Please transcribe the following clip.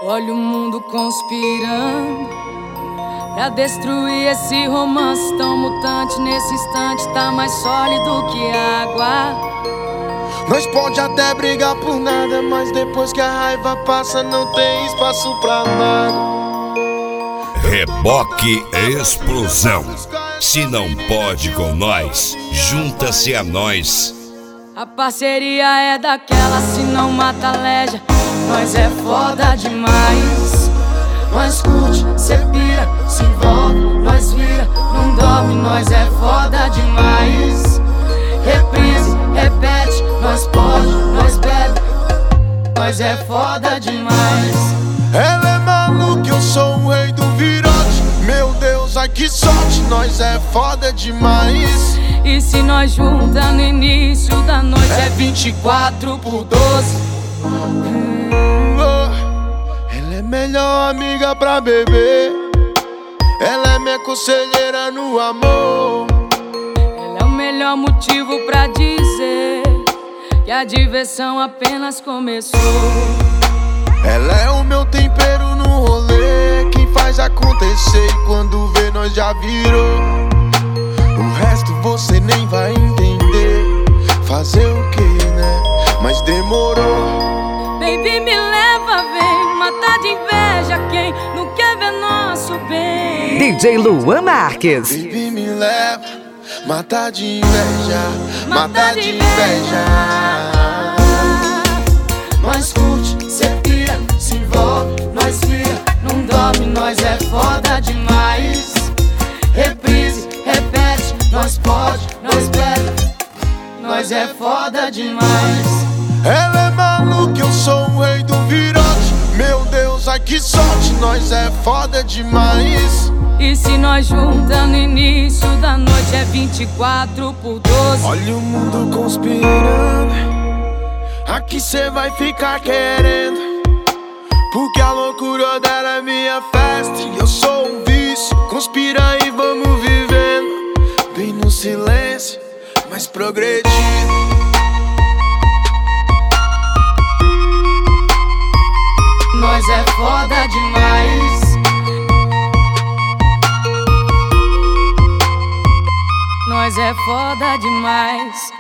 Olha o mundo conspirando pra destruir esse romance tão mutante. Nesse instante tá mais sólido que água. Nós pode até brigar por nada, mas depois que a raiva passa não tem espaço pra nada. Reboque Explosão. Se não pode com nós, junta-se a nós. A parceria é daquela, se não mata leja. Nós é foda demais. Nós curte, cê pira, se envolve, nós vira, não dorme. Nós é foda demais. Reprise, repete, nós pode, nós bebe. Nós é foda demais. Ela é maluca, eu sou o rei do virote. Meu Deus, ai que sorte, nós é foda demais. E se nós junta no início da noite é 24 por 12. Ela é melhor amiga pra beber. Ela é minha conselheira no amor. Ela é o melhor motivo pra dizer que a diversão apenas começou. Ela é o meu tempero no rolê, quem faz acontecer e quando vê nós já virou. O resto você nem vai entender. Fazer o que, né? Mas demorou. Baby, me leva, vem matar de inveja quem não quer ver nosso bem. DJ Luan Marques. Baby, me leva, matar de inveja, matar de inveja. Nós curte, cê pira, se envolve, nós vira, não dorme. Nós é foda demais. Reprise, repete, nós pode, nós bebe. Nós é foda demais. Ela é maluca, eu sou o rei do virote. Meu Deus, ai que sorte, nós é foda demais. E se nós junta no início da noite é 24 por 12. Olha o mundo conspirando. Aqui cê vai ficar querendo, porque a loucura dela é minha festa e eu sou um vício. Conspira e vamos vivendo, bem no silêncio, mas progredindo. Nós é foda demais. Nós é foda demais.